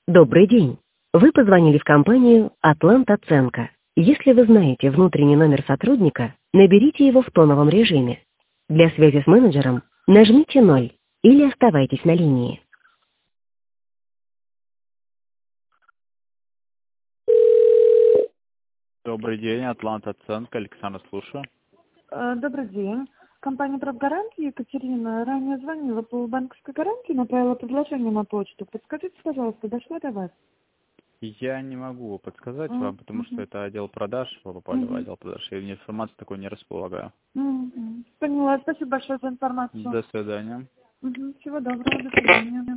Добрый день. Вы позвонили в компанию «Атлант-Оценка». Если вы знаете внутренний номер сотрудника, наберите его в тоновом режиме. Для связи с менеджером нажмите 0 или оставайтесь на линии. Добрый день, Атлант Оценка, Александр, слушаю. Добрый день. Компания «Правгарантия», Екатерина, ранее звонила по банковской гарантии, направила предложение на почту. Подскажите, пожалуйста, дошло до вас? Я не могу подсказать вам, потому что это отдел продаж, вы попали в отдел продаж, я информации такой не располагаю. Поняла. Спасибо большое за информацию. До свидания. Всего доброго, до свидания.